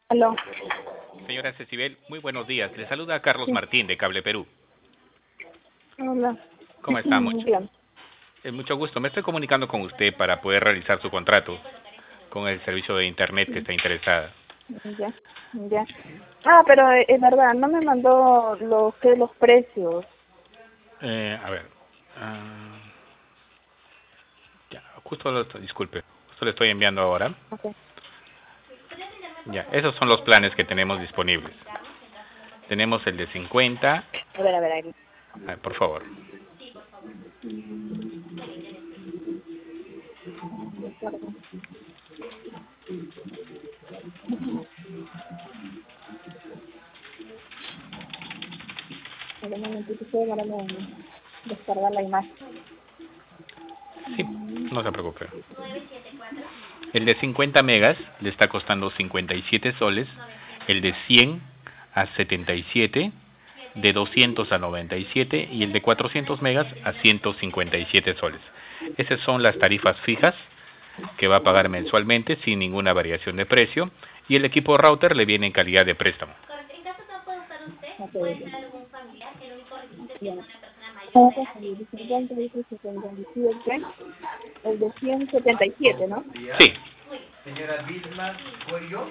Aló. Señora Cecibel, muy buenos días. Le saluda Carlos Sí. Martín de Cable Perú. Hola. ¿Cómo está? Bien. Mucho gusto. Me estoy comunicando con usted para poder realizar su contrato con el servicio de Internet que está interesada. Ya, ya. Pero es verdad, no me mandó los precios. A ver. ah, ya, disculpe, justo le estoy enviando ahora. Okay. Ya, esos son los planes que tenemos disponibles. Tenemos el de 50. A ver, ahí. Por favor. En un momentito estoy demorando en descargar la imagen. Sí, no se preocupe. El de 50 megas le está costando 57 soles, el de 100 a 77, de 200 a 97 y el de 400 megas a 157 soles. Esas son las tarifas fijas que va a pagar mensualmente sin ninguna variación de precio y el equipo router le viene en calidad de préstamo. Okay. Bien. El de 177, ¿no? Sí. Señora Vilma Cuello.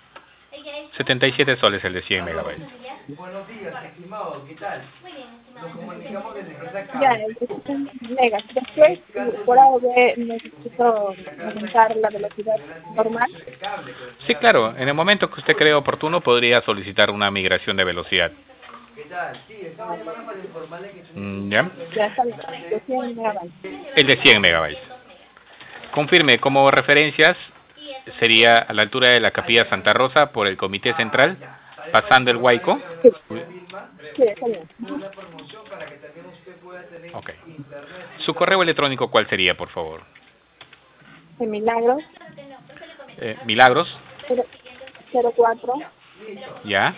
77 soles el de 100 megabytes. Buenos días, estimado, ¿qué tal? Nos comunicamos desde empresa Ya, Cable. el de 100 megas. Después, por algo que necesito aumentar la velocidad normal. Sí, claro. En el momento que usted cree oportuno, podría solicitar una migración de velocidad. ¿Qué tal? Sí, estamos llamando para informarle que ¿Ya? Ya está bien. De 100 megabytes. El de 100 megabytes. Confirme, como referencias, sería a la altura de la Capilla Santa Rosa por el Comité Central, pasando el Huayco. Sí, sí, está bien. una promoción para que también usted pueda tener Ok. internet. ¿Su correo electrónico cuál sería, por favor? De Milagros, Milagros, 04, ¿ya?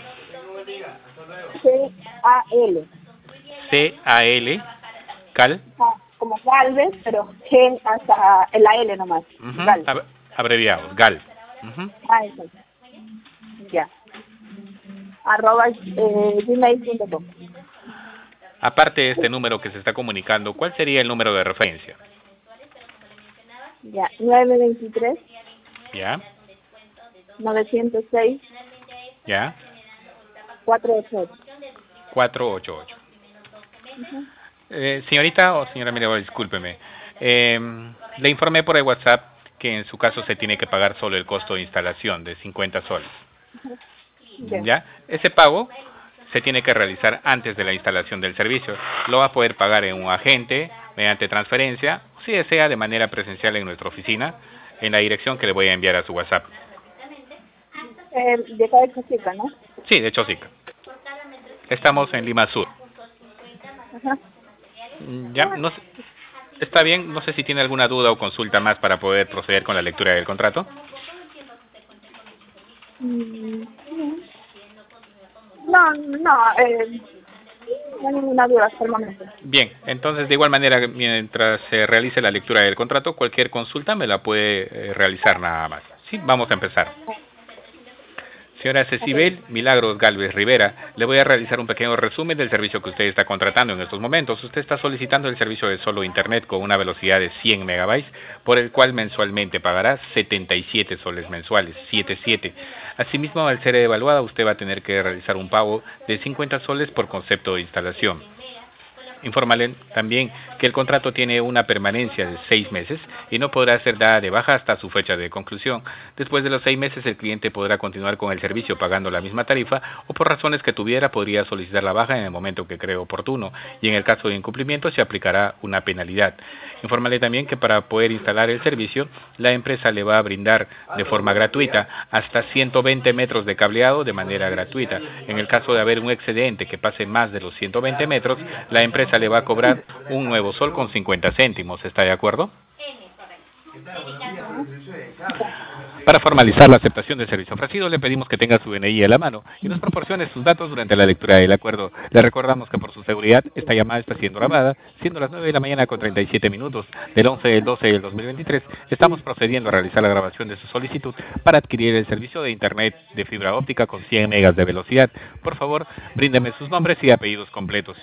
CAL. CAL, Cal, Como Galvez, pero G hasta la L nomás. Gal. abreviados, GAL. Eso. Ya. Arroba gmail.com. Aparte de este número que se está comunicando, ¿cuál sería el número de referencia? Ya. 923 ¿Ya? 906 ¿Ya? 488. 488. Señorita o señora Mirabal, discúlpeme. Le informé por el WhatsApp que en su caso se tiene que pagar solo el costo de instalación de 50 soles. ¿Ya? Ese pago se tiene que realizar antes de la instalación del servicio. Lo va a poder pagar en un agente, mediante transferencia, o si desea de manera presencial en nuestra oficina, en la dirección que le voy a enviar a su WhatsApp. De cada Chosica, ¿no? Sí, de hecho sí. Estamos en Lima Sur. Ajá. Ya, no sé, está bien, no sé si tiene alguna duda o consulta más para poder proceder con la lectura del contrato. No, no hay ninguna duda hasta el momento. Bien, entonces de igual manera, mientras se realice la lectura del contrato, cualquier consulta me la puede realizar nada más. Sí, vamos a empezar. Señora Cecibel Milagros Galvez Rivera, le voy a realizar un pequeño resumen del servicio que usted está contratando en estos momentos. Usted está solicitando el servicio de solo Internet con una velocidad de 100 megabytes, por el cual mensualmente pagará 77 soles mensuales, 77. Asimismo, al ser evaluada, usted va a tener que realizar un pago de 50 soles por concepto de instalación. Informarle también que el contrato tiene una permanencia de 6 meses y no podrá ser dada de baja hasta su fecha de conclusión. Después de los 6 meses el cliente podrá continuar con el servicio pagando la misma tarifa o por razones que tuviera podría solicitar la baja en el momento que cree oportuno y en el caso de incumplimiento se aplicará una penalidad. Informarle también que para poder instalar el servicio la empresa le va a brindar de forma gratuita hasta 120 metros de cableado de manera gratuita. En el caso de haber un excedente que pase más de los 120 metros, la empresa le va a cobrar un nuevo sol con 50 céntimos. ¿Está de acuerdo? Para formalizar la aceptación del servicio ofrecido, le pedimos que tenga su DNI a la mano y nos proporcione sus datos durante la lectura del acuerdo. Le recordamos que por su seguridad, esta llamada está siendo grabada, siendo las 9 de la mañana con 37 minutos del 11 del 12 del 2023. Estamos procediendo a realizar la grabación de su solicitud para adquirir el servicio de Internet de fibra óptica con 100 megas de velocidad. Por favor, bríndeme sus nombres y apellidos completos.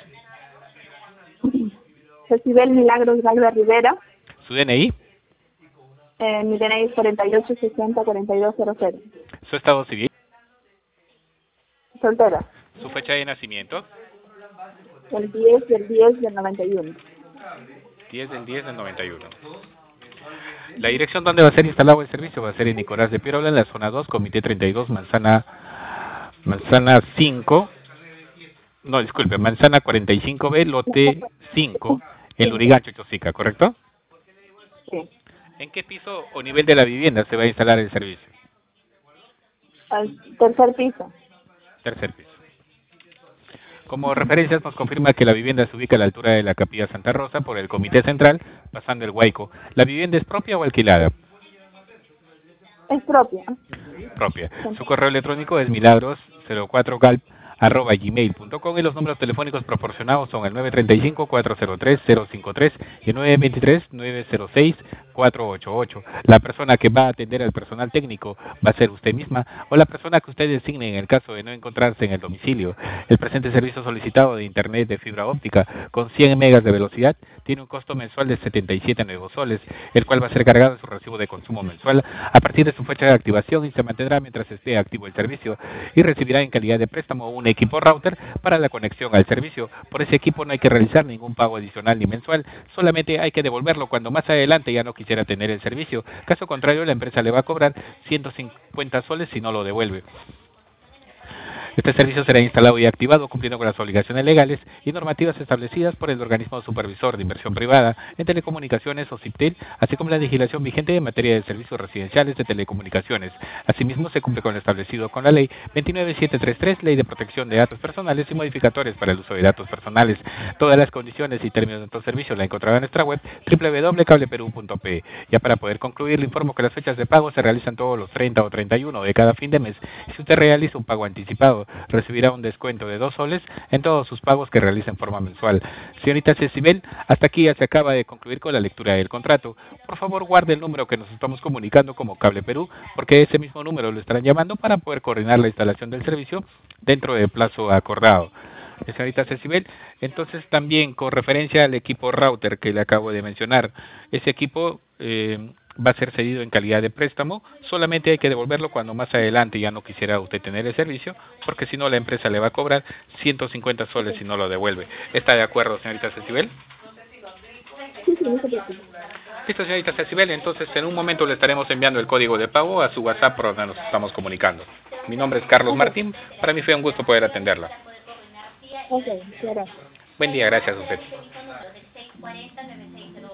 Cecibel Milagros Galvez Rivera. Su DNI. Mi DNI es 4860-4200. Su estado civil. Soltera. Su fecha de nacimiento. El 10 del 10 del 91. 10 del 10 del 91. La dirección donde va a ser instalado el servicio va a ser en Nicolás de Pirola, en la zona 2, Comité 32, Manzana 5. No, disculpe, Manzana 45B, lote 5, en Lurigancho, Chosica, ¿correcto? Sí. ¿En qué piso o nivel de la vivienda se va a instalar el servicio? Al tercer piso. Tercer piso. Como referencias nos confirma que la vivienda se ubica a la altura de la Capilla Santa Rosa por el Comité Central, pasando el Huayco. ¿La vivienda es propia o alquilada? Es propia. Propia. Su correo electrónico es milagros04galp@gmail.com y los números telefónicos proporcionados son el 935-403-053 y el 923-906-488. La persona que va a atender al personal técnico va a ser usted misma o la persona que usted designe en el caso de no encontrarse en el domicilio. El presente servicio solicitado de Internet de fibra óptica con 100 megas de velocidad tiene un costo mensual de 77 nuevos soles, el cual va a ser cargado en su recibo de consumo mensual a partir de su fecha de activación y se mantendrá mientras esté activo el servicio y recibirá en calidad de préstamo un equipo router para la conexión al servicio. Por ese equipo no hay que realizar ningún pago adicional ni mensual, solamente hay que devolverlo cuando más adelante ya no quisiera tener el servicio. Caso contrario, la empresa le va a cobrar 150 soles si no lo devuelve. Este servicio será instalado y activado cumpliendo con las obligaciones legales y normativas establecidas por el organismo supervisor de inversión privada en telecomunicaciones o CIPTEL, así como la legislación vigente en materia de servicios residenciales de telecomunicaciones. Asimismo, se cumple con lo establecido con la Ley 29733, Ley de Protección de Datos Personales y modificatorios para el uso de datos personales. Todas las condiciones y términos de nuestro servicio la encontrará en nuestra web www.cableperu.pe. Ya para poder concluir, le informo que las fechas de pago se realizan todos los 30 o 31 de cada fin de mes. Si usted realiza un pago anticipado, recibirá un descuento de 2 soles en todos sus pagos que realice en forma mensual. Señorita Cecibel, hasta aquí ya se acaba de concluir con la lectura del contrato. Por favor, guarde el número que nos estamos comunicando como Cable Perú, porque ese mismo número lo estarán llamando para poder coordinar la instalación del servicio dentro del plazo acordado. Señorita Cecibel, entonces también con referencia al equipo router que le acabo de mencionar, ese equipo va a ser cedido en calidad de préstamo, solamente hay que devolverlo cuando más adelante ya no quisiera usted tener el servicio, porque si no la empresa le va a cobrar 150 soles si no lo devuelve. ¿Está de acuerdo, señorita Cecibel? Sí, no se preocupe. Listo, señorita Cecibel, entonces en un momento le estaremos enviando el código de pago a su WhatsApp por donde nos estamos comunicando. Mi nombre es Carlos Martín, para mí fue un gusto poder atenderla. Ok, gracias. Buen día, gracias a usted.